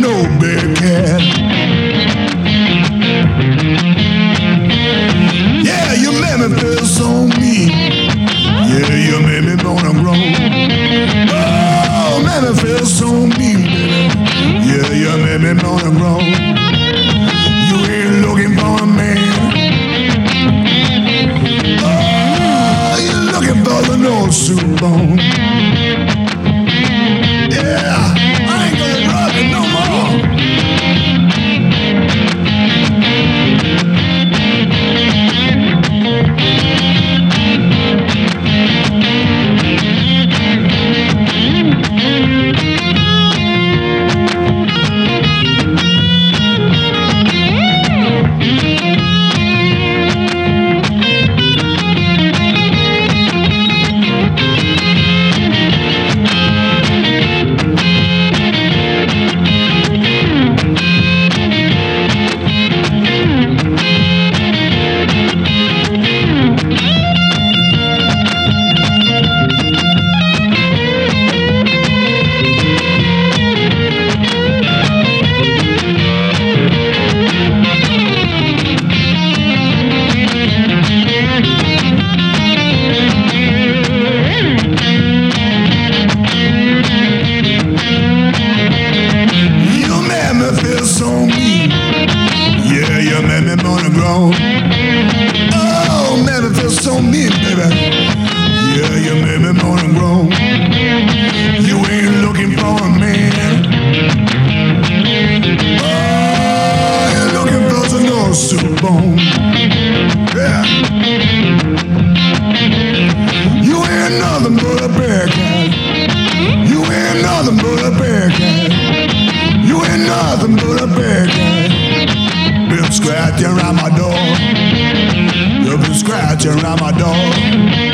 no big cat. Yeah, you made me feel so mean. Yeah, you made me wanna grow. Oh, made me feel so mean, baby. Yeah, you made me wanna grow. You ain't looking for a man. Oh, you're looking for the no soup bone. Yeah, I ain't gonna rub it no more. Oh, man, it feels so mean, baby. Yeah, you made me moan and groan. You ain't looking for a man. Oh, you're looking for some no soup bone. Yeah. You ain't nothing but a bear cat. You ain't nothing but a bear cat. You ain't nothing but a bear cat. Been scratching around my door. You've been scratching around my door.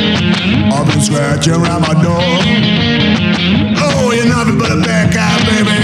I've been scratching around my door. Oh, you're nothing but a bad guy, baby.